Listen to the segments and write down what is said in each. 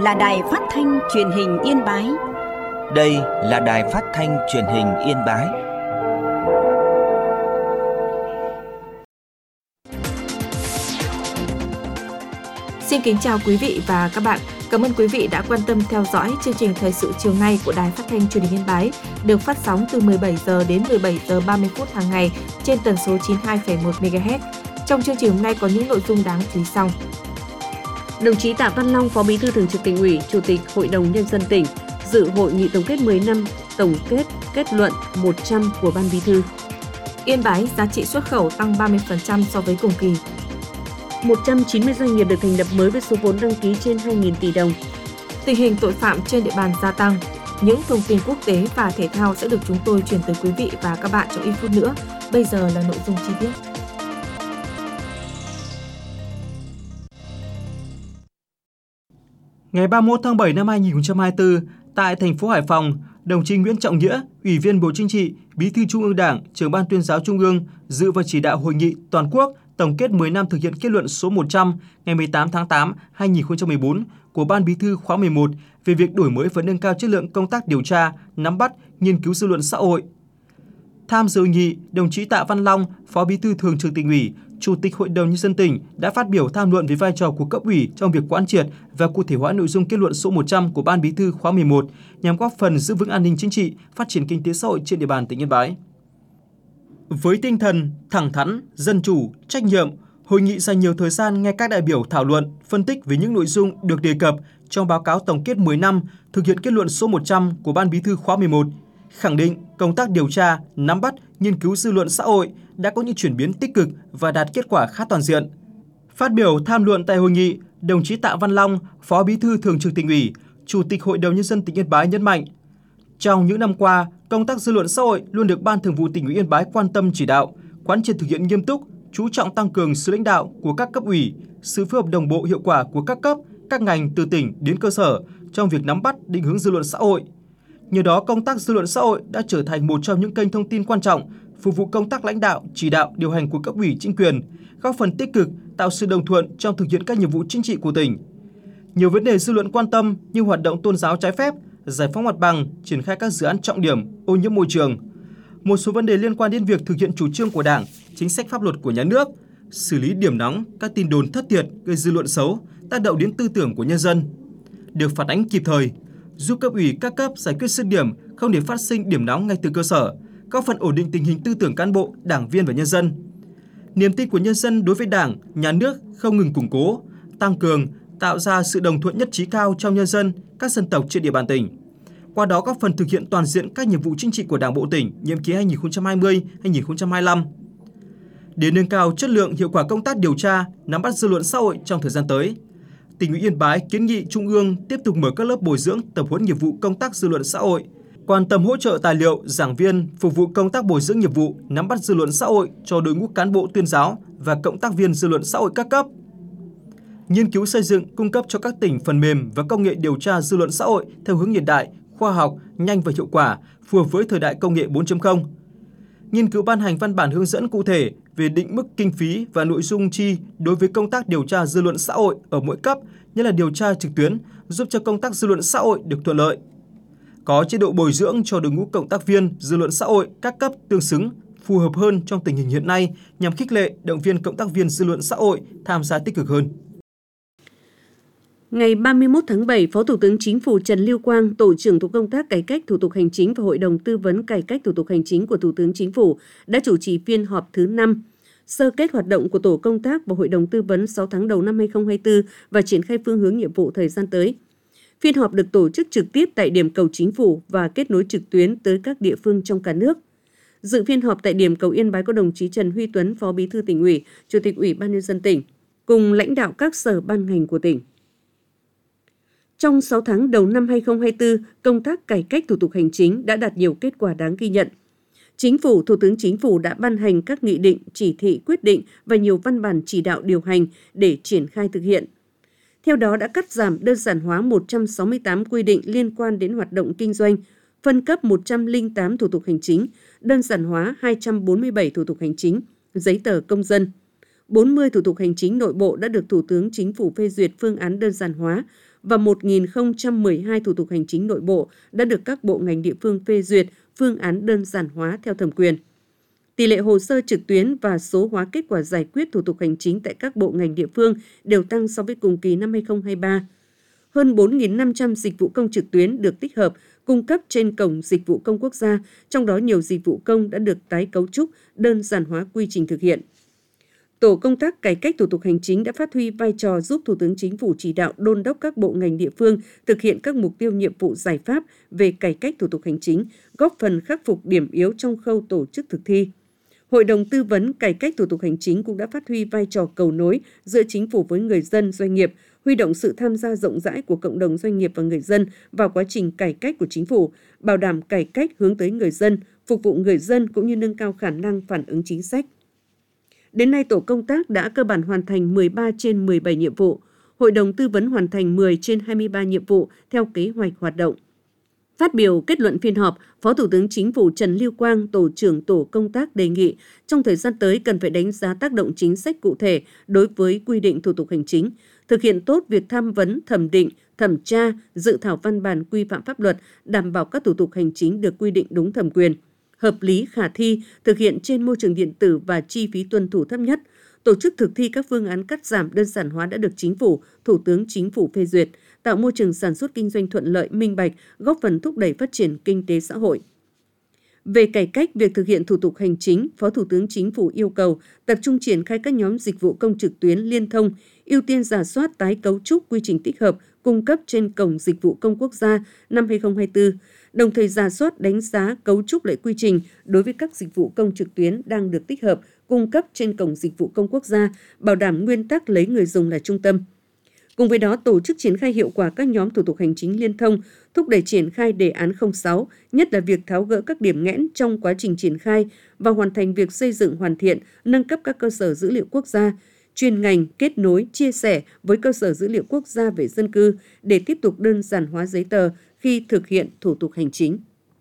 là Đài Phát thanh Truyền hình Yên Bái. Đây là Đài Phát thanh Truyền hình Yên Bái. Xin kính chào quý vị và các bạn. Cảm ơn quý vị đã quan tâm theo dõi chương trình thời sự chiều nay của Đài Phát thanh Truyền hình Yên Bái, được phát sóng từ 17 giờ đến 17 giờ 30 phút hàng ngày trên tần số 92,1 MHz. Trong chương trình hôm nay có những nội dung đáng chú ý sau. Đồng chí Tạ Văn Long, Phó Bí thư Thường trực Tỉnh ủy, Chủ tịch Hội đồng Nhân dân tỉnh dự hội nghị tổng kết 10 năm tổng kết luận 100 của Ban Bí thư. Yên Bái giá trị xuất khẩu tăng 30% so với cùng kỳ. 190 doanh nghiệp được thành lập mới với số vốn đăng ký trên 2.000 tỷ đồng. Tình hình tội phạm trên địa bàn gia tăng. Những thông tin quốc tế và thể thao sẽ được chúng tôi chuyển tới quý vị và các bạn trong ít phút nữa. Bây giờ là nội dung chi tiết. Ngày 31 tháng 7 năm 2024, tại thành phố Hải Phòng, đồng chí Nguyễn Trọng Nghĩa, Ủy viên Bộ Chính trị, Bí thư Trung ương Đảng, Trưởng ban Tuyên giáo Trung ương dự và chỉ đạo hội nghị toàn quốc tổng kết 10 năm thực hiện kết luận số 100 ngày 18 tháng 8 2014 của Ban Bí thư khóa 11 về việc đổi mới và nâng cao chất lượng công tác điều tra, nắm bắt, nghiên cứu dư luận xã hội. Tham dự hội nghị, đồng chí Tạ Văn Long, Phó Bí thư Thường trực Tỉnh ủy, Chủ tịch Hội đồng Nhân dân tỉnh đã phát biểu tham luận về vai trò của cấp ủy trong việc quán triệt và cụ thể hóa nội dung kết luận số 100 của Ban Bí thư khóa 11 nhằm góp phần giữ vững an ninh chính trị, phát triển kinh tế xã hội trên địa bàn tỉnh Yên Bái. Với tinh thần thẳng thắn, dân chủ, trách nhiệm, hội nghị dành nhiều thời gian nghe các đại biểu thảo luận, phân tích về những nội dung được đề cập trong báo cáo tổng kết 10 năm thực hiện kết luận số 100 của Ban Bí thư khóa 11, khẳng định công tác điều tra, nắm bắt, nghiên cứu dư luận xã hội đã có những chuyển biến tích cực và đạt kết quả khá toàn diện. Phát biểu tham luận tại hội nghị, đồng chí Tạ Văn Long, Phó Bí thư Thường trực Tỉnh ủy, Chủ tịch Hội đồng Nhân dân tỉnh Yên Bái nhấn mạnh, trong những năm qua, công tác dư luận xã hội luôn được Ban Thường vụ Tỉnh ủy Yên Bái quan tâm chỉ đạo, quán triệt thực hiện nghiêm túc, chú trọng tăng cường sự lãnh đạo của các cấp ủy, sự phối hợp đồng bộ hiệu quả của các cấp, các ngành từ tỉnh đến cơ sở trong việc nắm bắt, định hướng dư luận xã hội. Nhờ đó, công tác dư luận xã hội đã trở thành một trong những kênh thông tin quan trọng phục vụ công tác lãnh đạo, chỉ đạo, điều hành của cấp ủy chính quyền, góp phần tích cực tạo sự đồng thuận trong thực hiện các nhiệm vụ chính trị của tỉnh. Nhiều vấn đề dư luận quan tâm như hoạt động tôn giáo trái phép, giải phóng mặt bằng, triển khai các dự án trọng điểm, ô nhiễm môi trường. Một số vấn đề liên quan đến việc thực hiện chủ trương của Đảng, chính sách pháp luật của nhà nước, xử lý điểm nóng các tin đồn thất thiệt gây dư luận xấu, tác động đến tư tưởng của nhân dân, được phản ánh kịp thời, giúp cấp ủy các cấp giải quyết dứt điểm, không để phát sinh điểm nóng ngay từ cơ sở, góp phần ổn định tình hình tư tưởng cán bộ, đảng viên và nhân dân. Niềm tin của nhân dân đối với Đảng, nhà nước không ngừng củng cố, tăng cường, tạo ra sự đồng thuận nhất trí cao trong nhân dân, các dân tộc trên địa bàn tỉnh. Qua đó góp phần thực hiện toàn diện các nhiệm vụ chính trị của Đảng bộ tỉnh nhiệm kỳ 2020-2025. Để nâng cao chất lượng hiệu quả công tác điều tra, nắm bắt dư luận xã hội trong thời gian tới, Tỉnh ủy Yên Bái kiến nghị Trung ương tiếp tục mở các lớp bồi dưỡng tập huấn nghiệp vụ công tác dư luận xã hội, quan tâm hỗ trợ tài liệu, giảng viên phục vụ công tác bồi dưỡng nghiệp vụ nắm bắt dư luận xã hội cho đội ngũ cán bộ tuyên giáo và cộng tác viên dư luận xã hội các cấp. Nghiên cứu xây dựng, cung cấp cho các tỉnh phần mềm và công nghệ điều tra dư luận xã hội theo hướng hiện đại, khoa học, nhanh và hiệu quả, phù hợp với thời đại công nghệ 4.0. Nghiên cứu ban hành văn bản hướng dẫn cụ thể về định mức kinh phí và nội dung chi đối với công tác điều tra dư luận xã hội ở mỗi cấp, như là điều tra trực tuyến, giúp cho công tác dư luận xã hội được thuận lợi. Có chế độ bồi dưỡng cho đội ngũ cộng tác viên dư luận xã hội các cấp tương xứng, phù hợp hơn trong tình hình hiện nay nhằm khích lệ, động viên cộng tác viên dư luận xã hội tham gia tích cực hơn. Ngày 31 tháng 7, Phó Thủ tướng Chính phủ Trần Lưu Quang, Tổ trưởng Tổ công tác Cải cách Thủ tục Hành chính và Hội đồng Tư vấn Cải cách Thủ tục Hành chính của Thủ tướng Chính phủ đã chủ trì phiên họp thứ 5, sơ kết hoạt động của Tổ công tác và Hội đồng Tư vấn 6 tháng đầu năm 2024 và triển khai phương hướng nhiệm vụ thời gian tới. Phiên họp được tổ chức trực tiếp tại điểm cầu Chính phủ và kết nối trực tuyến tới các địa phương trong cả nước. Dự phiên họp tại điểm cầu Yên Bái có đồng chí Trần Huy Tuấn, Phó Bí thư Tỉnh ủy, Chủ tịch Ủy ban Nhân dân tỉnh, cùng lãnh đạo các sở ban ngành của tỉnh. Trong 6 tháng đầu năm 2024, công tác cải cách thủ tục hành chính đã đạt nhiều kết quả đáng ghi nhận. Chính phủ, Thủ tướng Chính phủ đã ban hành các nghị định, chỉ thị, quyết định và nhiều văn bản chỉ đạo điều hành để triển khai thực hiện. Theo đó đã cắt giảm đơn giản hóa 168 quy định liên quan đến hoạt động kinh doanh, phân cấp 108 thủ tục hành chính, đơn giản hóa 247 thủ tục hành chính, giấy tờ công dân. 40 thủ tục hành chính nội bộ đã được Thủ tướng Chính phủ phê duyệt phương án đơn giản hóa và 1.012 thủ tục hành chính nội bộ đã được các bộ ngành địa phương phê duyệt phương án đơn giản hóa theo thẩm quyền. Tỷ lệ hồ sơ trực tuyến và số hóa kết quả giải quyết thủ tục hành chính tại các bộ ngành địa phương đều tăng so với cùng kỳ năm 2023. Hơn 4.500 dịch vụ công trực tuyến được tích hợp, cung cấp trên cổng dịch vụ công quốc gia, trong đó nhiều dịch vụ công đã được tái cấu trúc, đơn giản hóa quy trình thực hiện. Tổ công tác cải cách thủ tục hành chính đã phát huy vai trò giúp Thủ tướng Chính phủ chỉ đạo đôn đốc các bộ ngành địa phương thực hiện các mục tiêu nhiệm vụ giải pháp về cải cách thủ tục hành chính, góp phần khắc phục điểm yếu trong khâu tổ chức thực thi. Hội đồng tư vấn cải cách thủ tục hành chính cũng đã phát huy vai trò cầu nối giữa chính phủ với người dân, doanh nghiệp, huy động sự tham gia rộng rãi của cộng đồng doanh nghiệp và người dân vào quá trình cải cách của chính phủ, bảo đảm cải cách hướng tới người dân, phục vụ người dân cũng như nâng cao khả năng phản ứng chính sách. Đến nay, tổ công tác đã cơ bản hoàn thành 13 trên 17 nhiệm vụ, Hội đồng tư vấn hoàn thành 10 trên 23 nhiệm vụ theo kế hoạch hoạt động. Phát biểu kết luận phiên họp, Phó Thủ tướng Chính phủ Trần Lưu Quang, Tổ trưởng Tổ công tác đề nghị trong thời gian tới cần phải đánh giá tác động chính sách cụ thể đối với quy định thủ tục hành chính, thực hiện tốt việc tham vấn, thẩm định, thẩm tra, dự thảo văn bản quy phạm pháp luật, đảm bảo các thủ tục hành chính được quy định đúng thẩm quyền, hợp lý khả thi, thực hiện trên môi trường điện tử và chi phí tuân thủ thấp nhất, tổ chức thực thi các phương án cắt giảm đơn giản hóa đã được Chính phủ, Thủ tướng Chính phủ phê duyệt, tạo môi trường sản xuất kinh doanh thuận lợi, minh bạch, góp phần thúc đẩy phát triển kinh tế xã hội. Về cải cách việc thực hiện thủ tục hành chính, Phó Thủ tướng Chính phủ yêu cầu tập trung triển khai các nhóm dịch vụ công trực tuyến liên thông, ưu tiên rà soát tái cấu trúc quy trình tích hợp, cung cấp trên cổng dịch vụ công quốc gia năm 2024, đồng thời rà soát đánh giá cấu trúc lại quy trình đối với các dịch vụ công trực tuyến đang được tích hợp, cung cấp trên cổng dịch vụ công quốc gia, bảo đảm nguyên tắc lấy người dùng là trung tâm. Cùng với đó, tổ chức triển khai hiệu quả các nhóm thủ tục hành chính liên thông, thúc đẩy triển khai đề án 06, nhất là việc tháo gỡ các điểm nghẽn trong quá trình triển khai và hoàn thành việc xây dựng hoàn thiện, nâng cấp các cơ sở dữ liệu quốc gia, chuyên ngành, kết nối, chia sẻ với cơ sở dữ liệu quốc gia về dân cư để tiếp tục đơn giản hóa giấy tờ khi thực hiện thủ tục hành chính.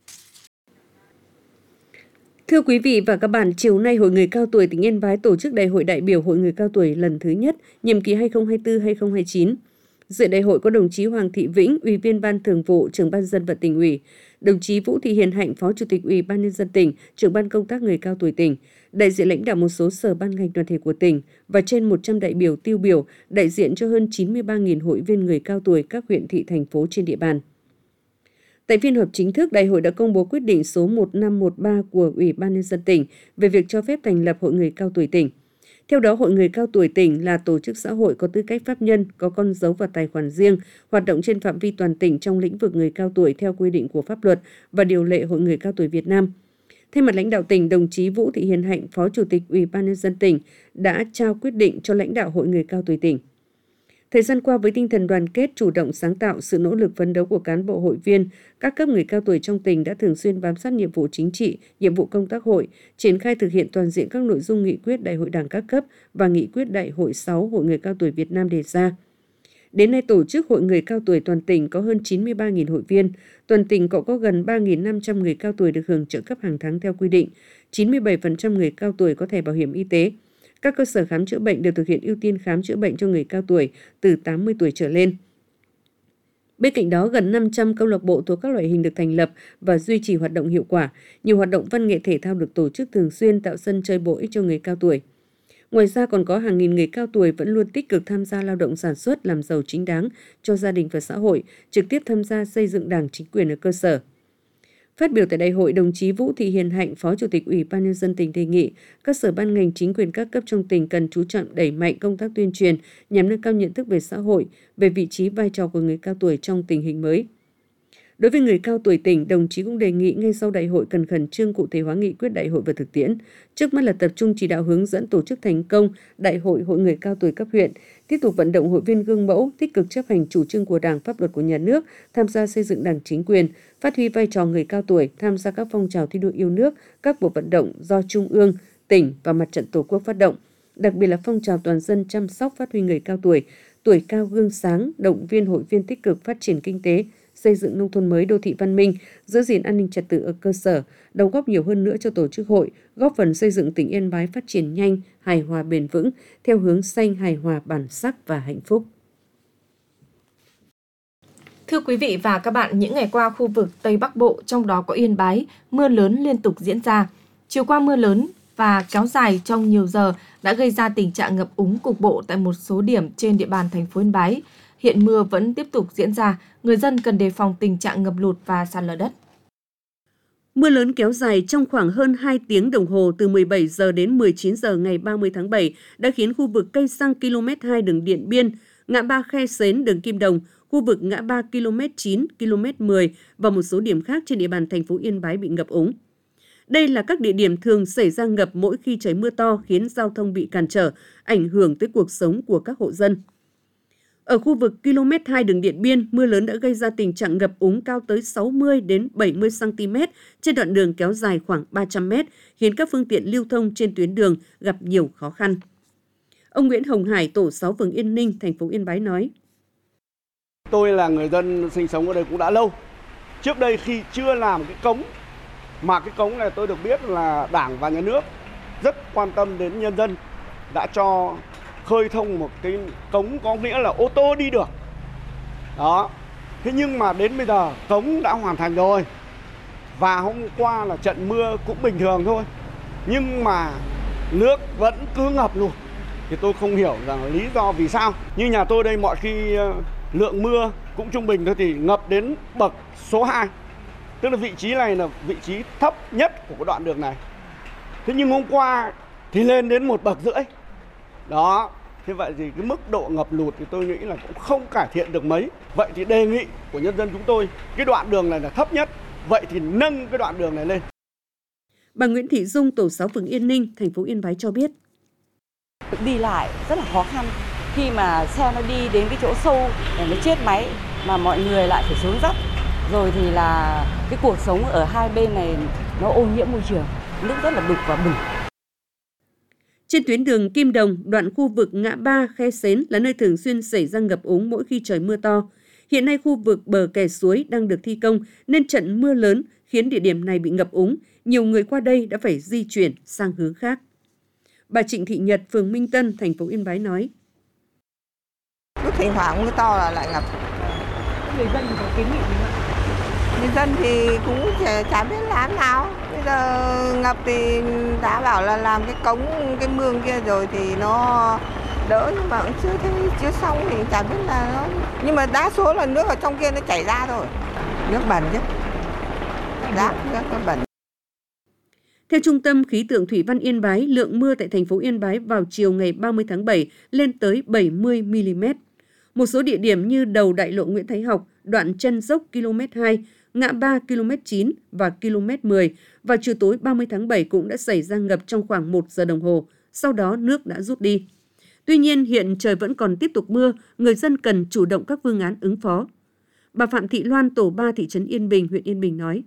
Thưa quý vị và các bạn, chiều nay Hội người cao tuổi tỉnh Yên Bái tổ chức Đại hội đại biểu Hội người cao tuổi lần thứ nhất, nhiệm kỳ 2024-2029. Dự đại hội có đồng chí Hoàng Thị Vĩnh, Ủy viên Ban Thường vụ, Trưởng ban Dân vận Tỉnh ủy, đồng chí Vũ Thị Hiền Hạnh, Phó Chủ tịch Ủy ban Nhân dân tỉnh, Trưởng ban công tác người cao tuổi tỉnh, đại diện lãnh đạo một số sở ban ngành đoàn thể của tỉnh và trên 100 đại biểu tiêu biểu đại diện cho hơn 93.000 hội viên người cao tuổi các huyện thị thành phố trên địa bàn. Tại phiên họp chính thức, Đại hội đã công bố quyết định số 1513 của Ủy ban Nhân dân tỉnh về việc cho phép thành lập Hội người cao tuổi tỉnh. Theo đó, Hội người cao tuổi tỉnh là tổ chức xã hội có tư cách pháp nhân, có con dấu và tài khoản riêng, hoạt động trên phạm vi toàn tỉnh trong lĩnh vực người cao tuổi theo quy định của pháp luật và điều lệ Hội người cao tuổi Việt Nam. Thay mặt lãnh đạo tỉnh, đồng chí Vũ Thị Hiền Hạnh, Phó Chủ tịch Ủy ban Nhân dân tỉnh đã trao quyết định cho lãnh đạo Hội người cao tuổi tỉnh. Thời gian qua, với tinh thần đoàn kết, chủ động sáng tạo, sự nỗ lực phấn đấu của cán bộ hội viên, các cấp người cao tuổi trong tỉnh đã thường xuyên bám sát nhiệm vụ chính trị, nhiệm vụ công tác hội, triển khai thực hiện toàn diện các nội dung nghị quyết Đại hội Đảng các cấp và nghị quyết Đại hội 6 Hội người cao tuổi Việt Nam đề ra. Đến nay, tổ chức Hội người cao tuổi toàn tỉnh có hơn 93.000 hội viên, toàn tỉnh có gần 3.500 người cao tuổi được hưởng trợ cấp hàng tháng theo quy định, 97% người cao tuổi có thẻ bảo hiểm y tế. Các cơ sở khám chữa bệnh đều thực hiện ưu tiên khám chữa bệnh cho người cao tuổi từ 80 tuổi trở lên. Bên cạnh đó, gần 500 câu lạc bộ thuộc các loại hình được thành lập và duy trì hoạt động hiệu quả. Nhiều hoạt động văn nghệ thể thao được tổ chức thường xuyên tạo sân chơi bổ ích cho người cao tuổi. Ngoài ra còn có hàng nghìn người cao tuổi vẫn luôn tích cực tham gia lao động sản xuất, làm giàu chính đáng cho gia đình và xã hội, trực tiếp tham gia xây dựng Đảng, chính quyền ở cơ sở. Phát biểu tại đại hội, đồng chí Vũ Thị Hiền Hạnh, Phó Chủ tịch Ủy ban Nhân dân tỉnh đề nghị các sở ban ngành chính quyền các cấp trong tỉnh cần chú trọng đẩy mạnh công tác tuyên truyền nhằm nâng cao nhận thức về xã hội, về vị trí vai trò của người cao tuổi trong tình hình mới. Đối với người cao tuổi tỉnh, đồng chí cũng đề nghị ngay sau đại hội cần khẩn trương cụ thể hóa nghị quyết đại hội vào thực tiễn. Trước mắt là tập trung chỉ đạo hướng dẫn tổ chức thành công đại hội Hội người cao tuổi cấp huyện, tiếp tục vận động hội viên gương mẫu, tích cực chấp hành chủ trương của Đảng, pháp luật của nhà nước, tham gia xây dựng Đảng, chính quyền, phát huy vai trò người cao tuổi, tham gia các phong trào thi đua yêu nước, các cuộc vận động do Trung ương, tỉnh và Mặt trận Tổ quốc phát động. Đặc biệt là phong trào toàn dân chăm sóc phát huy người cao tuổi cao gương sáng, động viên hội viên tích cực phát triển kinh tế, xây dựng nông thôn mới, đô thị văn minh, giữ gìn an ninh trật tự ở cơ sở, đóng góp nhiều hơn nữa cho tổ chức hội, góp phần xây dựng tỉnh Yên Bái phát triển nhanh, hài hòa bền vững theo hướng xanh, hài hòa, bản sắc và hạnh phúc. Thưa quý vị và các bạn, những ngày qua khu vực Tây Bắc Bộ, trong đó có Yên Bái, mưa lớn liên tục diễn ra. Chiều qua mưa lớn và kéo dài trong nhiều giờ đã gây ra tình trạng ngập úng cục bộ tại một số điểm trên địa bàn thành phố Yên Bái. Hiện mưa vẫn tiếp tục diễn ra, người dân cần đề phòng tình trạng ngập lụt và sạt lở đất. Mưa lớn kéo dài trong khoảng hơn 2 tiếng đồng hồ từ 17 giờ đến 19 giờ ngày 30 tháng 7 đã khiến khu vực cây xăng km 2 đường Điện Biên, ngã ba Khe Sến đường Kim Đồng, khu vực ngã ba km 9, km 10 và một số điểm khác trên địa bàn thành phố Yên Bái bị ngập úng. Đây là các địa điểm thường xảy ra ngập mỗi khi trời mưa to khiến giao thông bị cản trở, ảnh hưởng tới cuộc sống của các hộ dân. Ở khu vực km 2 đường Điện Biên, mưa lớn đã gây ra tình trạng ngập úng cao tới 60 đến 70 cm trên đoạn đường kéo dài khoảng 300 m, khiến các phương tiện lưu thông trên tuyến đường gặp nhiều khó khăn. Ông Nguyễn Hồng Hải, tổ 6 phường Yên Ninh, thành phố Yên Bái nói: Tôi là người dân sinh sống ở đây cũng đã lâu. Trước đây khi chưa làm cái cống, mà cái cống này tôi được biết là Đảng và Nhà nước rất quan tâm đến nhân dân, đã cho khơi thông một cái cống có nghĩa là ô tô đi được. Đó. Thế nhưng mà đến bây giờ cống đã hoàn thành rồi. Và hôm qua là trận mưa cũng bình thường thôi. Nhưng mà nước vẫn cứ ngập lụt. Thì tôi không hiểu rằng lý do vì sao. Như nhà tôi đây, mọi khi lượng mưa cũng trung bình thôi thì ngập đến bậc số 2. Tức là vị trí này là vị trí thấp nhất của cái đoạn đường này. Thế nhưng hôm qua thì lên đến 1,5 bậc. Đó, thế vậy thì cái mức độ ngập lụt thì tôi nghĩ là cũng không cải thiện được mấy. Vậy thì đề nghị của nhân dân chúng tôi, cái đoạn đường này là thấp nhất, vậy thì nâng cái đoạn đường này lên. Bà Nguyễn Thị Dung, tổ 6 phường Yên Ninh, thành phố Yên Bái cho biết: Đi lại rất là khó khăn khi mà xe nó đi đến cái chỗ sâu để nó chết máy mà mọi người lại phải xuống dốc. Rồi thì là cái cuộc sống ở hai bên này nó ô nhiễm môi trường, nước rất là đục và bẩn. Trên tuyến đường Kim Đồng, đoạn khu vực ngã ba Khe Sến là nơi thường xuyên xảy ra ngập úng mỗi khi trời mưa to. Hiện nay khu vực bờ kè suối đang được thi công nên trận mưa lớn khiến địa điểm này bị ngập úng. Nhiều người qua đây đã phải di chuyển sang hướng khác. Bà Trịnh Thị Nhật, phường Minh Tân, thành phố Yên Bái nói: Cứ thỉnh thoảng mưa to là lại ngập. Người dân thì có kiến nghị gì không? Người dân thì cũng chả biết làm nào. Bây giờ ngập thì đã bảo là làm cái cống, cái mương kia rồi thì nó đỡ, nhưng mà cũng chưa xong thì chả biết là nó. Nhưng mà đa số là nước ở trong kia nó chảy ra thôi. Nước bẩn chứ. Nước bẩn. Theo Trung tâm Khí tượng Thủy văn Yên Bái, lượng mưa tại thành phố Yên Bái vào chiều ngày 30 tháng 7 lên tới 70 mm. Một số địa điểm như đầu đại lộ Nguyễn Thái Học, đoạn chân dốc km 2, ngã ba km 9 và km 10 vào chiều tối 30 tháng 7 cũng đã xảy ra ngập trong khoảng 1 giờ đồng hồ, sau đó nước đã rút đi. Tuy nhiên, hiện trời vẫn còn tiếp tục mưa, người dân cần chủ động các phương án ứng phó. Bà Phạm Thị Loan, tổ 3 thị trấn Yên Bình, huyện Yên Bình nói: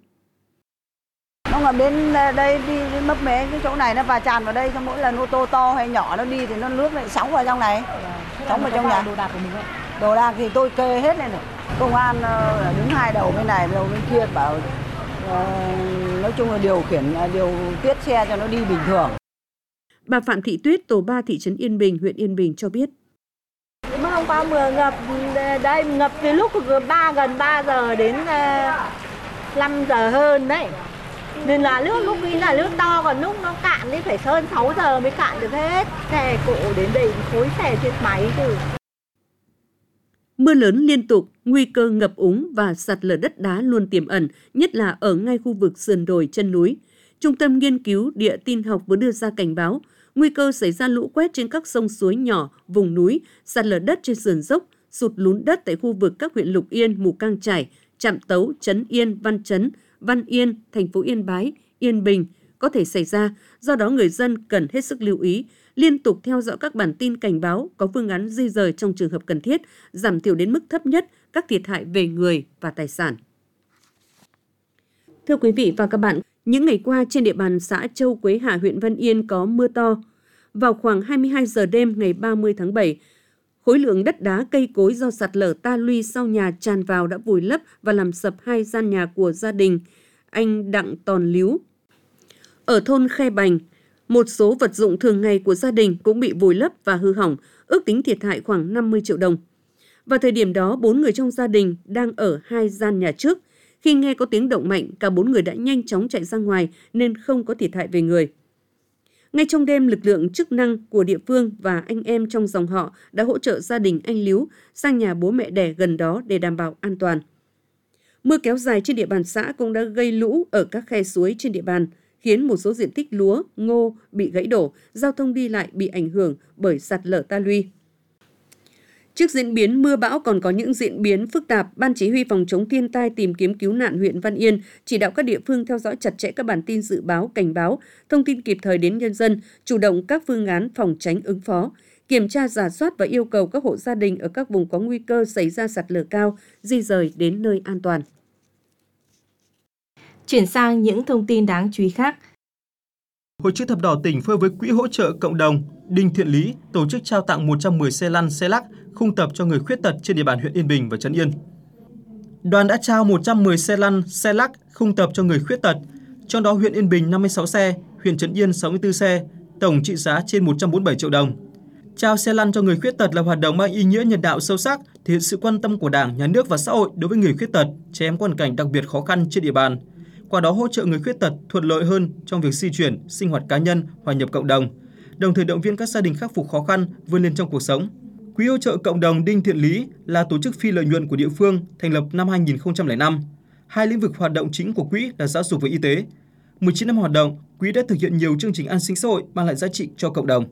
Nó ngập đến đây, đi đến mấp mé cái chỗ này nó và tràn vào đây, cho mỗi lần ô tô to hay nhỏ nó đi thì nó nước lại sóng vào trong này. Sóng vào trong nhà. Đồ đạc của mình không? Đồ đạc thì tôi kê hết lên này. Công an đứng hai đầu bên này, đầu bên kia bảo nói chung là điều tiết xe cho nó đi bình thường. Bà Phạm Thị Tuyết, tổ 3 thị trấn Yên Bình, huyện Yên Bình cho biết: Mà hôm qua mưa ngập đây, ngập từ lúc gần 3 giờ đến 5 giờ hơn đấy. Nên là nước lúc khi là nước to, còn lúc nó cạn thì phải hơn 6 giờ mới cạn được hết. Xe cộ đến đây khối xe chết máy chứ. Mưa lớn liên tục, nguy cơ ngập úng và sạt lở đất đá luôn tiềm ẩn, nhất là ở ngay khu vực sườn đồi chân núi. Trung tâm Nghiên cứu Địa tin học vừa đưa ra cảnh báo, nguy cơ xảy ra lũ quét trên các sông suối nhỏ, vùng núi, sạt lở đất trên sườn dốc, sụt lún đất tại khu vực các huyện Lục Yên, Mù Cang Chải, Trạm Tấu, Trấn Yên, Văn Chấn, Văn Yên, thành phố Yên Bái, Yên Bình có thể xảy ra, do đó người dân cần hết sức lưu ý, liên tục theo dõi các bản tin cảnh báo, có phương án di dời trong trường hợp cần thiết, giảm thiểu đến mức thấp nhất các thiệt hại về người và tài sản. Thưa quý vị và các bạn, những ngày qua trên địa bàn xã Châu Quế Hạ, huyện Văn Yên có mưa to. Vào khoảng 22 giờ đêm ngày 30 tháng 7, khối lượng đất đá, cây cối do sạt lở ta luy sau nhà tràn vào đã vùi lấp và làm sập 2 gian nhà của gia đình anh Đặng Tòn Líu. Ở thôn Khe Bành, một số vật dụng thường ngày của gia đình cũng bị vùi lấp và hư hỏng, ước tính thiệt hại khoảng 50 triệu đồng. Vào thời điểm đó, 4 người trong gia đình đang ở 2 gian nhà trước. Khi nghe có tiếng động mạnh, cả 4 người đã nhanh chóng chạy ra ngoài nên không có thiệt hại về người. Ngay trong đêm, lực lượng chức năng của địa phương và anh em trong dòng họ đã hỗ trợ gia đình anh Líu sang nhà bố mẹ đẻ gần đó để đảm bảo an toàn. Mưa kéo dài trên địa bàn xã cũng đã gây lũ ở các khe suối trên địa bàn, khiến một số diện tích lúa, ngô bị gãy đổ, giao thông đi lại bị ảnh hưởng bởi sạt lở ta luy. Trước diễn biến mưa bão còn có những diễn biến phức tạp, Ban Chỉ huy Phòng chống thiên tai tìm kiếm cứu nạn huyện Văn Yên chỉ đạo các địa phương theo dõi chặt chẽ các bản tin dự báo, cảnh báo, thông tin kịp thời đến nhân dân, chủ động các phương án phòng tránh ứng phó, kiểm tra rà soát và yêu cầu các hộ gia đình ở các vùng có nguy cơ xảy ra sạt lở cao, di rời đến nơi an toàn. Chuyển sang những thông tin đáng chú ý khác. Hội Chữ Thập Đỏ tỉnh phối với Quỹ hỗ trợ cộng đồng Đinh Thiện Lý tổ chức trao tặng 110 xe lăn, xe lắc, khung tập cho người khuyết tật trên địa bàn huyện Yên Bình và Trấn Yên. Đoàn đã trao 110 xe lăn, xe lắc, khung tập cho người khuyết tật, trong đó huyện Yên Bình 56 xe, huyện Trấn Yên 64 xe, tổng trị giá trên 147 triệu đồng. Trao xe lăn cho người khuyết tật là hoạt động mang ý nghĩa nhân đạo sâu sắc, thể hiện sự quan tâm của Đảng, Nhà nước và xã hội đối với người khuyết tật, trẻ em có hoàn cảnh đặc biệt khó khăn trên địa bàn. Qua đó hỗ trợ người khuyết tật thuận lợi hơn trong việc di chuyển, sinh hoạt cá nhân, hòa nhập cộng đồng, đồng thời động viên các gia đình khắc phục khó khăn, vươn lên trong cuộc sống. Quỹ hỗ trợ cộng đồng Đinh Thiện Lý là tổ chức phi lợi nhuận của địa phương, thành lập năm 2005. Hai lĩnh vực hoạt động chính của quỹ là giáo dục và y tế. 19 năm hoạt động, quỹ đã thực hiện nhiều chương trình an sinh xã hội mang lại giá trị cho cộng đồng.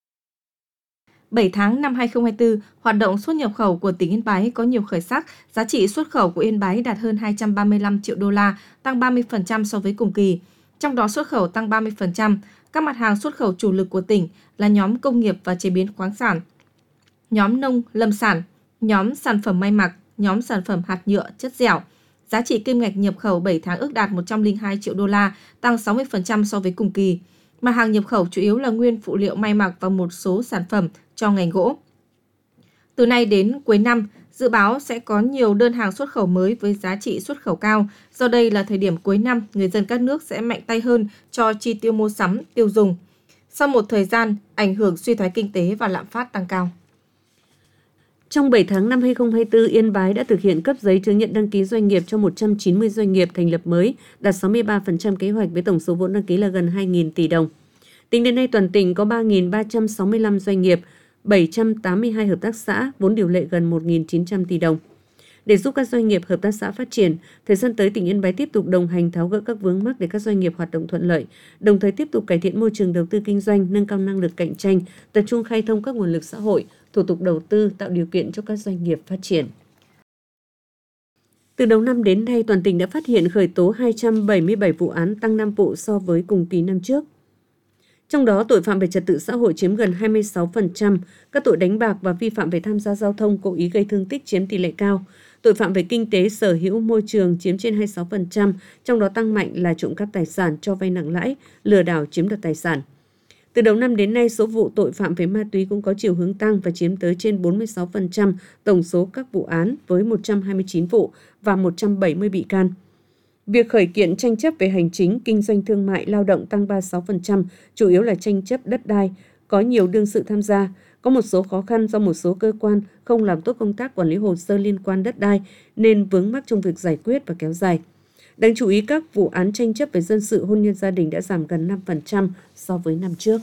7 tháng năm 2024, hoạt động xuất nhập khẩu của tỉnh Yên Bái có nhiều khởi sắc. Giá trị xuất khẩu của Yên Bái đạt hơn 235 triệu đô la, tăng 30% so với cùng kỳ. Trong đó xuất khẩu tăng 30%. Các mặt hàng xuất khẩu chủ lực của tỉnh là nhóm công nghiệp và chế biến khoáng sản, nhóm nông lâm sản, nhóm sản phẩm may mặc, nhóm sản phẩm hạt nhựa, chất dẻo. Giá trị kim ngạch nhập khẩu 7 tháng ước đạt 102 triệu đô la, tăng 60% so với cùng kỳ. Mặt hàng nhập khẩu chủ yếu là nguyên phụ liệu may mặc và một số sản phẩm cho ngành gỗ. Từ nay đến cuối năm, dự báo sẽ có nhiều đơn hàng xuất khẩu mới với giá trị xuất khẩu cao. Do đây là thời điểm cuối năm, người dân các nước sẽ mạnh tay hơn cho chi tiêu mua sắm, tiêu dùng. Sau một thời gian ảnh hưởng suy thoái kinh tế và lạm phát tăng cao. Trong 7 tháng năm 2024, Yên Bái đã thực hiện cấp giấy chứng nhận đăng ký doanh nghiệp cho 190 doanh nghiệp thành lập mới, đạt 63% kế hoạch với tổng số vốn đăng ký là gần 2.000 tỷ đồng. Tính đến nay, toàn tỉnh có 3.365 doanh nghiệp, 782 hợp tác xã, vốn điều lệ gần 1.900 tỷ đồng. Để giúp các doanh nghiệp, hợp tác xã phát triển, thời gian tới tỉnh Yên Bái tiếp tục đồng hành tháo gỡ các vướng mắc để các doanh nghiệp hoạt động thuận lợi, đồng thời tiếp tục cải thiện môi trường đầu tư kinh doanh, nâng cao năng lực cạnh tranh, tập trung khai thông các nguồn lực xã hội, thủ tục đầu tư, tạo điều kiện cho các doanh nghiệp phát triển. Từ đầu năm đến nay, toàn tỉnh đã phát hiện khởi tố 277 vụ án, tăng 5 vụ so với cùng kỳ năm trước. Trong đó, tội phạm về trật tự xã hội chiếm gần 26%, các tội đánh bạc và vi phạm về tham gia giao thông, cố ý gây thương tích chiếm tỷ lệ cao. Tội phạm về kinh tế, sở hữu môi trường chiếm trên 26%, trong đó tăng mạnh là trộm cắp tài sản, cho vay nặng lãi, lừa đảo chiếm đoạt tài sản. Từ đầu năm đến nay, số vụ tội phạm về ma túy cũng có chiều hướng tăng và chiếm tới trên 46% tổng số các vụ án với 129 vụ và 170 bị can. Việc khởi kiện tranh chấp về hành chính, kinh doanh thương mại, lao động tăng 36%, chủ yếu là tranh chấp đất đai, có nhiều đương sự tham gia. Có một số khó khăn do một số cơ quan không làm tốt công tác quản lý hồ sơ liên quan đất đai nên vướng mắc trong việc giải quyết và kéo dài. Đáng chú ý, các vụ án tranh chấp về dân sự, hôn nhân gia đình đã giảm gần 5% so với năm trước.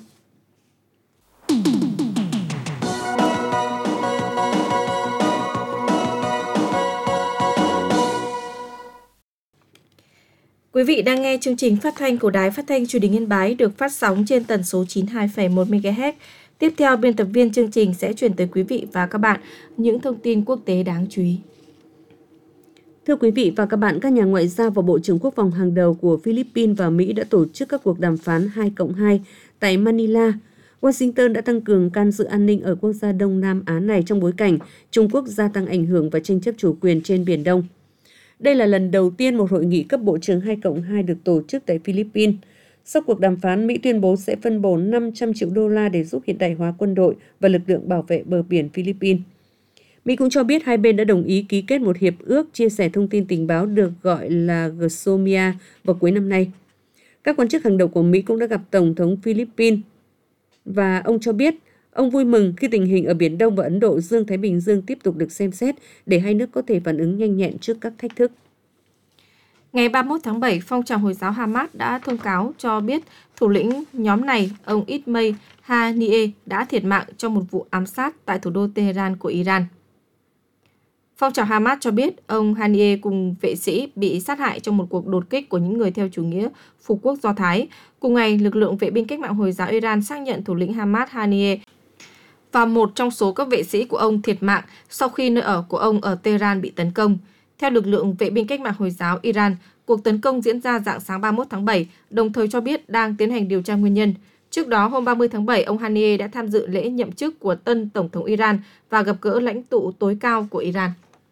Quý vị đang nghe chương trình phát thanh của Đài Phát thanh Truyền hình Yên Bái được phát sóng trên tần số 92,1 MHz. Tiếp theo, biên tập viên chương trình sẽ chuyển tới quý vị và các bạn những thông tin quốc tế đáng chú ý. Thưa quý vị và các bạn, các nhà ngoại giao và Bộ trưởng Quốc phòng hàng đầu của Philippines và Mỹ đã tổ chức các cuộc đàm phán 2+2 tại Manila. Washington đã tăng cường can dự an ninh ở quốc gia Đông Nam Á này trong bối cảnh Trung Quốc gia tăng ảnh hưởng và tranh chấp chủ quyền trên Biển Đông. Đây là lần đầu tiên một hội nghị cấp bộ trưởng 2+2 được tổ chức tại Philippines. Sau cuộc đàm phán, Mỹ tuyên bố sẽ phân bổ 500 triệu đô la để giúp hiện đại hóa quân đội và lực lượng bảo vệ bờ biển Philippines. Mỹ cũng cho biết hai bên đã đồng ý ký kết một hiệp ước chia sẻ thông tin tình báo được gọi là GSOMIA vào cuối năm nay. Các quan chức hàng đầu của Mỹ cũng đã gặp Tổng thống Philippines và ông cho biết Ông vui mừng khi tình hình ở Biển Đông và Ấn Độ Dương-Thái Bình Dương tiếp tục được xem xét để hai nước có thể phản ứng nhanh nhẹn trước các thách thức. Ngày 31 tháng 7, phong trào Hồi giáo Hamas đã thông cáo cho biết thủ lĩnh nhóm này, ông Ismail Haniyeh, đã thiệt mạng trong một vụ ám sát tại thủ đô Tehran của Iran. Phong trào Hamas cho biết ông Haniyeh cùng vệ sĩ bị sát hại trong một cuộc đột kích của những người theo chủ nghĩa phục quốc Do Thái. Cùng ngày, lực lượng vệ binh cách mạng Hồi giáo Iran xác nhận thủ lĩnh Hamas Haniyeh và một trong số các vệ sĩ của ông thiệt mạng sau khi nơi ở của ông ở Tehran bị tấn công. Theo lực lượng vệ binh cách mạng Hồi giáo Iran, cuộc tấn công diễn ra rạng sáng 31 tháng 7, đồng thời cho biết đang tiến hành điều tra nguyên nhân. Trước đó, hôm 30 tháng 7, ông Haniyeh đã tham dự lễ nhậm chức của tân Tổng thống Iran và gặp gỡ lãnh tụ tối cao của Iran.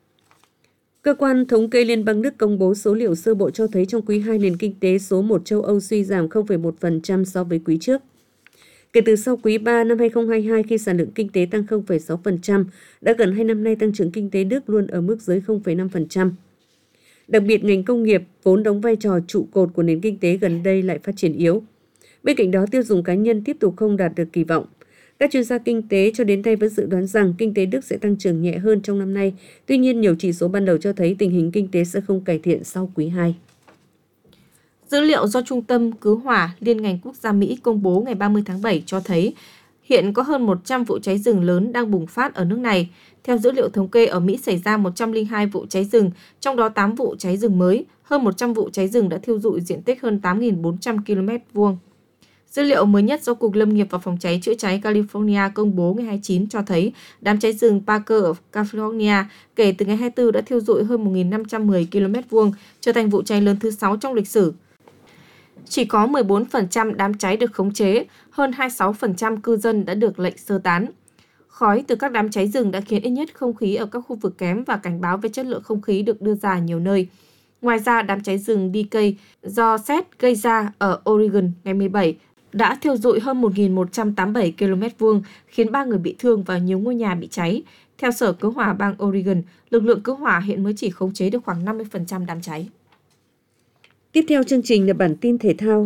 Cơ quan thống kê Liên bang Đức công bố số liệu sơ bộ cho thấy trong quý 2 nền kinh tế số 1 châu Âu suy giảm 0,1% so với quý trước. Kể từ sau quý 3 năm 2022 khi sản lượng kinh tế tăng 0,6%, đã gần 2 năm nay tăng trưởng kinh tế Đức luôn ở mức dưới 0,5%. Đặc biệt, ngành công nghiệp vốn đóng vai trò trụ cột của nền kinh tế gần đây lại phát triển yếu. Bên cạnh đó, tiêu dùng cá nhân tiếp tục không đạt được kỳ vọng. Các chuyên gia kinh tế cho đến nay vẫn dự đoán rằng kinh tế Đức sẽ tăng trưởng nhẹ hơn trong năm nay. Tuy nhiên, nhiều chỉ số ban đầu cho thấy tình hình kinh tế sẽ không cải thiện sau quý 2. Dữ liệu do Trung tâm Cứu hỏa Liên ngành quốc gia Mỹ công bố ngày 30 tháng 7 cho thấy hiện có hơn 100 vụ cháy rừng lớn đang bùng phát ở nước này. Theo dữ liệu thống kê, ở Mỹ xảy ra 102 vụ cháy rừng, trong đó 8 vụ cháy rừng mới, hơn 100 vụ cháy rừng đã thiêu rụi diện tích hơn 8.400 km2. Dữ liệu mới nhất do Cục Lâm nghiệp và Phòng cháy chữa cháy California công bố ngày 29 cho thấy đám cháy rừng Parker ở California kể từ ngày 24 đã thiêu rụi hơn 1.510 km2, trở thành vụ cháy lớn thứ 6 trong lịch sử. Chỉ có 14% đám cháy được khống chế, hơn 26% cư dân đã được lệnh sơ tán. Khói từ các đám cháy rừng đã khiến ít nhất không khí ở các khu vực kém và cảnh báo về chất lượng không khí được đưa ra nhiều nơi. Ngoài ra, đám cháy rừng DK do sét gây ra ở Oregon ngày 17 đã thiêu rụi hơn 1.187 km2, khiến 3 người bị thương và nhiều ngôi nhà bị cháy. Theo Sở Cứu hỏa bang Oregon, lực lượng cứu hỏa hiện mới chỉ khống chế được khoảng 50% đám cháy. Tiếp theo chương trình là bản tin thể thao.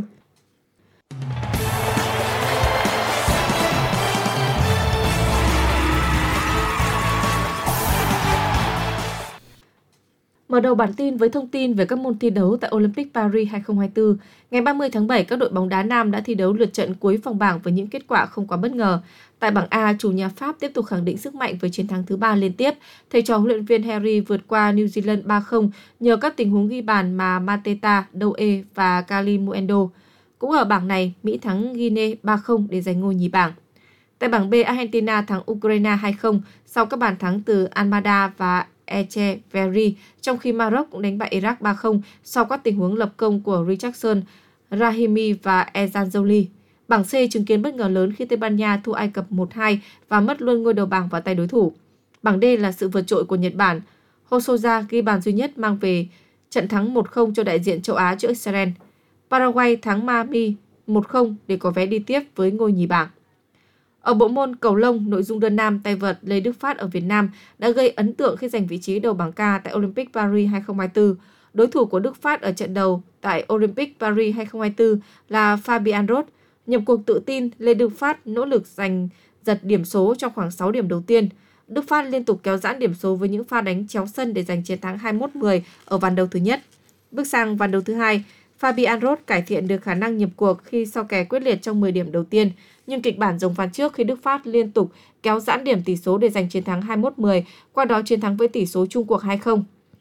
Mở đầu bản tin với thông tin về các môn thi đấu tại Olympic Paris 2024. Ngày 30 tháng 7, các đội bóng đá nam đã thi đấu lượt trận cuối vòng bảng với những kết quả không quá bất ngờ. Tại bảng A, chủ nhà Pháp tiếp tục khẳng định sức mạnh với chiến thắng thứ 3 liên tiếp. Thầy trò huấn luyện viên Henry vượt qua New Zealand 3-0 nhờ các tình huống ghi bàn mà Mateta, Doué và Kalimuendo. Cũng ở bảng này, Mỹ thắng Guinea 3-0 để giành ngôi nhì bảng. Tại bảng B, Argentina thắng Ukraine 2-0 sau các bàn thắng từ Almada và Echeverry, trong khi Maroc cũng đánh bại Iraq 3-0 sau các tình huống lập công của Richardson, Rahimi và Ezanzouli. Bảng C chứng kiến bất ngờ lớn khi Tây Ban Nha thua Ai Cập 1-2 và mất luôn ngôi đầu bảng vào tay đối thủ. Bảng D là sự vượt trội của Nhật Bản. Hosoda ghi bàn duy nhất mang về trận thắng 1-0 cho đại diện châu Á trước Israel. Paraguay thắng Miami 1-0 để có vé đi tiếp với ngôi nhì bảng. Ở bộ môn cầu lông, nội dung đơn nam, tay vợt Lê Đức Phát ở Việt Nam đã gây ấn tượng khi giành vị trí đầu bảng K tại Olympic Paris 2024. Đối thủ của Đức Phát ở trận đầu tại Olympic Paris 2024 là Fabian Roth. Nhập cuộc tự tin, Lê Đức Phát nỗ lực giật điểm số trong khoảng 6 điểm đầu tiên. Đức Phát liên tục kéo giãn điểm số với những pha đánh chéo sân để giành chiến thắng 21-10 ở ván đấu thứ nhất. Bước sang ván đấu thứ hai, Fabian Roth cải thiện được khả năng nhập cuộc khi so kè quyết liệt trong 10 điểm đầu tiên, nhưng kịch bản giống ván trước khi Đức Phát liên tục kéo giãn điểm tỷ số để giành chiến thắng 21-10, qua đó chiến thắng với tỷ số chung cuộc 2-0.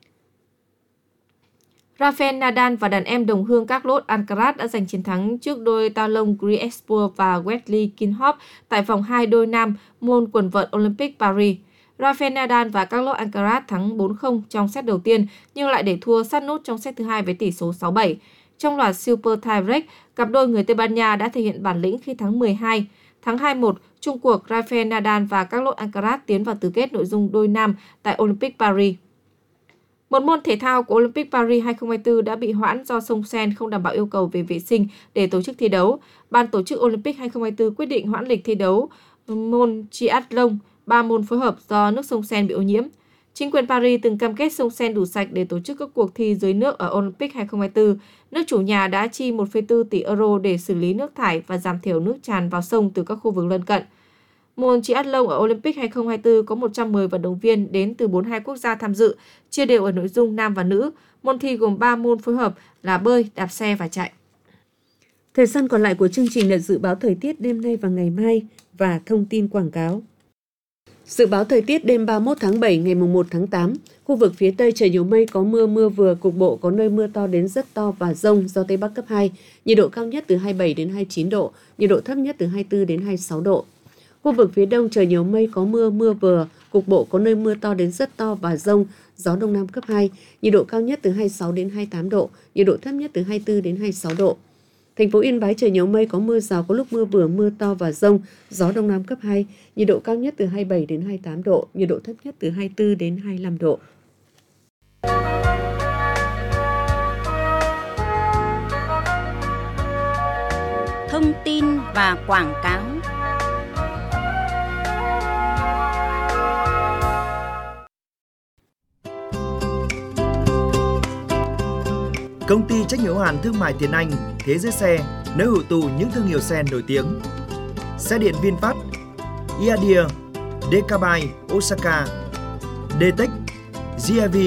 Rafael Nadal và đàn em đồng hương Carlos Alcaraz đã giành chiến thắng trước đôi Talon Griespur và Wesley Kinhop tại vòng 2 đôi nam môn quần vợt Olympic Paris. Rafael Nadal và Carlos Alcaraz thắng 4-0 trong set đầu tiên nhưng lại để thua sát nút trong set thứ hai với tỷ số 6-7. Trong loạt Super Tiebreak, cặp đôi người Tây Ban Nha đã thể hiện bản lĩnh khi thắng 12. Thắng 2-1, chung cuộc Rafael Nadal và Carlos Alcaraz tiến vào tứ kết nội dung đôi nam tại Olympic Paris. Một môn thể thao của Olympic Paris 2024 đã bị hoãn do sông Seine không đảm bảo yêu cầu về vệ sinh để tổ chức thi đấu. Ban tổ chức Olympic 2024 quyết định hoãn lịch thi đấu môn triathlon, 3 môn phối hợp do nước sông Seine bị ô nhiễm. Chính quyền Paris từng cam kết sông Seine đủ sạch để tổ chức các cuộc thi dưới nước ở Olympic 2024. Nước chủ nhà đã chi 1,4 tỷ euro để xử lý nước thải và giảm thiểu nước tràn vào sông từ các khu vực lân cận. Môn triathlon ở Olympic 2024 có 110 vận động viên đến từ 42 quốc gia tham dự, chia đều ở nội dung nam và nữ. Môn thi gồm 3 môn phối hợp là bơi, đạp xe và chạy. Thời gian còn lại của chương trình là dự báo thời tiết đêm nay và ngày mai và thông tin quảng cáo. Dự báo thời tiết đêm 31 tháng 7 ngày 1 tháng 8, khu vực phía Tây trời nhiều mây, có mưa, mưa vừa, cục bộ có nơi mưa to đến rất to và dông, gió Tây Bắc cấp 2, nhiệt độ cao nhất từ 27 đến 29 độ, nhiệt độ thấp nhất từ 24 đến 26 độ. Khu vực phía Đông trời nhiều mây, có mưa, mưa vừa, cục bộ có nơi mưa to đến rất to và dông, gió Đông Nam cấp 2, nhiệt độ cao nhất từ 26 đến 28 độ, nhiệt độ thấp nhất từ 24 đến 26 độ. Thành phố Yên Bái trời nhiều mây, có mưa rào, có lúc mưa vừa, mưa to và dông, gió Đông Nam cấp 2, nhiệt độ cao nhất từ 27 đến 28 độ, nhiệt độ thấp nhất từ 24 đến 25 độ. Thông tin và quảng cáo. Công ty trách nhiệm hữu hạn thương mại Tiến Anh, Thế giới xe, nơi hội tụ những thương hiệu xe nổi tiếng. Xe điện VinFast, Iadir, Dekabai, Osaka, Detech, GIV,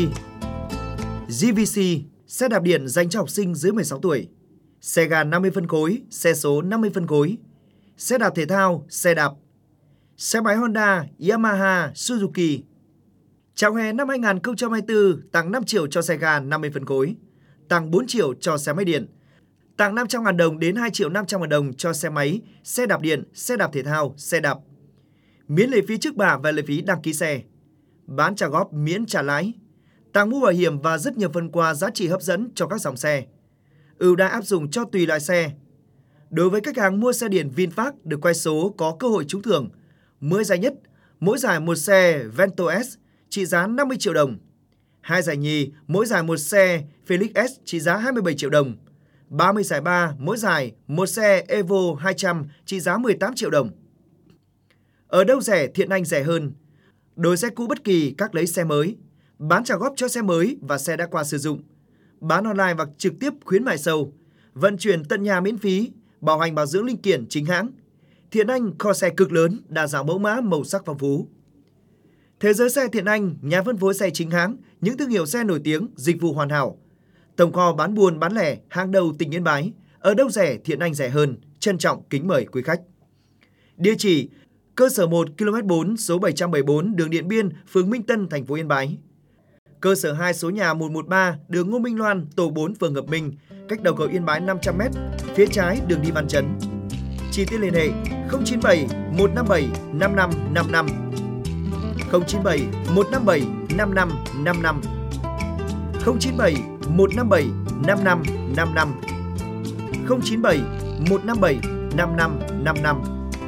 GVC, xe đạp điện dành cho học sinh dưới 16 tuổi. Xe ga 50 phân khối, xe số 50 phân khối. Xe đạp thể thao, xe đạp. Xe máy Honda, Yamaha, Suzuki. Chào hè năm 2024, tặng 5 triệu cho xe ga 50 phân khối. Tặng 4 triệu cho xe máy điện, tặng 500.000 đồng đến 2 triệu 500.000 đồng cho xe máy, xe đạp điện, xe đạp thể thao, xe đạp. Miễn lệ phí trước bạ và lệ phí đăng ký xe. Bán trả góp miễn trả lãi. Tặng mũ bảo hiểm và rất nhiều phần quà giá trị hấp dẫn cho các dòng xe. Ưu đãi áp dụng cho tùy loại xe. Đối với khách hàng mua xe điện VinFast được quay số có cơ hội trúng thưởng 10 giải nhất, mỗi giải một xe Vento S trị giá 50 triệu đồng. 2 giải nhì, mỗi giải một xe Felix S trị giá 27 triệu đồng. 30 giải ba, mỗi giải một xe Evo 200 trị giá 18 triệu đồng. Ở đâu rẻ, Thiện Anh rẻ hơn. Đổi xe cũ bất kỳ, các lấy xe mới. Bán trả góp cho xe mới và xe đã qua sử dụng. Bán online hoặc trực tiếp khuyến mại sâu. Vận chuyển tận nhà miễn phí, bảo hành bảo dưỡng linh kiện chính hãng. Thiện Anh kho xe cực lớn, đa dạng mẫu mã, màu sắc phong phú. Thế giới xe Thiện Anh, nhà phân phối xe chính hãng, những thương hiệu xe nổi tiếng, dịch vụ hoàn hảo. Tổng kho bán buôn bán lẻ, hàng đầu tỉnh Yên Bái. Ở đâu rẻ, Thiện Anh rẻ hơn. Trân trọng kính mời quý khách. Địa chỉ: cơ sở 1 km 4 số 774 đường Điện Biên, phường Minh Tân, thành phố Yên Bái. Cơ sở 2 số nhà 113 đường Ngô Minh Loan, tổ 4 phường Hợp Minh, cách đầu cầu Yên Bái 500m, phía trái đường đi Văn Chấn. Chi tiết liên hệ 097 157 5555, 097 157 5555, 097 157 5555, 097 157 5555.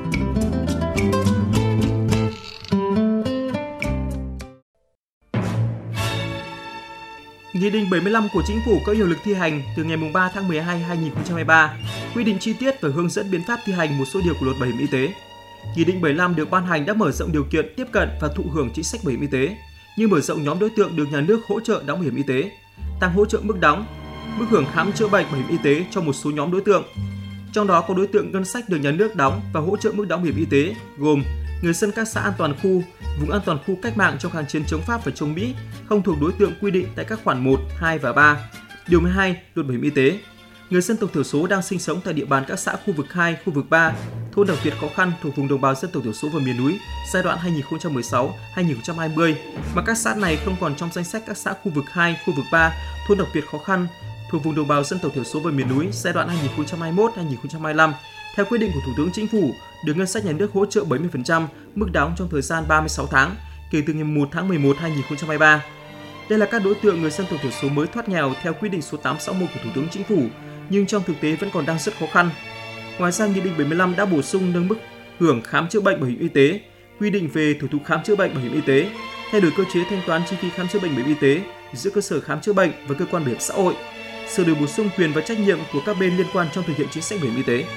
Nghị định 75 của Chính phủ có hiệu lực thi hành từ ngày 3 tháng 12 2023, quy định chi tiết và hướng dẫn biện pháp thi hành một số điều của Luật Bảo hiểm y tế. Nghị định 75 được ban hành đã mở rộng điều kiện tiếp cận và thụ hưởng chính sách bảo hiểm y tế, như mở rộng nhóm đối tượng được nhà nước hỗ trợ đóng bảo hiểm y tế, tăng hỗ trợ mức đóng, mức hưởng khám chữa bệnh bảo hiểm y tế cho một số nhóm đối tượng. Trong đó có đối tượng ngân sách được nhà nước đóng và hỗ trợ mức đóng bảo hiểm y tế gồm người dân các xã an toàn khu, vùng an toàn khu cách mạng trong kháng chiến chống Pháp và chống Mỹ không thuộc đối tượng quy định tại các khoản 1, 2 và 3, điều 12 Luật Bảo hiểm y tế. Người dân tộc thiểu số đang sinh sống tại địa bàn các xã khu vực 2, khu vực 3, thôn đặc biệt khó khăn thuộc vùng đồng bào dân tộc thiểu số và miền núi giai đoạn 2016-2020 mà các xã này không còn trong danh sách các xã khu vực 2, khu vực 3, thôn đặc biệt khó khăn thuộc vùng đồng bào dân tộc thiểu số và miền núi giai đoạn 2021-2025 theo quyết định của Thủ tướng Chính phủ, được ngân sách nhà nước hỗ trợ 70% mức đóng trong thời gian 36 tháng kể từ ngày 1 tháng 11 2023. Đây là các đối tượng người dân tộc thiểu số mới thoát nghèo theo quyết định số 861 của Thủ tướng Chính phủ, nhưng trong thực tế vẫn còn đang rất khó khăn. Ngoài ra, Nghị định 75 đã bổ sung nâng mức hưởng khám chữa bệnh bảo hiểm y tế, quy định về thủ tục khám chữa bệnh bảo hiểm y tế, thay đổi cơ chế thanh toán chi phí khám chữa bệnh bảo hiểm y tế giữa cơ sở khám chữa bệnh và cơ quan bảo hiểm xã hội, sửa đổi bổ sung quyền và trách nhiệm của các bên liên quan trong thực hiện chính sách bảo hiểm y tế.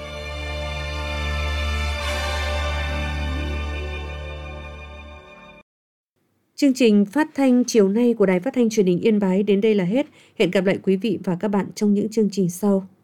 Chương trình phát thanh chiều nay của Đài Phát thanh Truyền hình Yên Bái đến đây là hết. Hẹn gặp lại quý vị và các bạn trong những chương trình sau.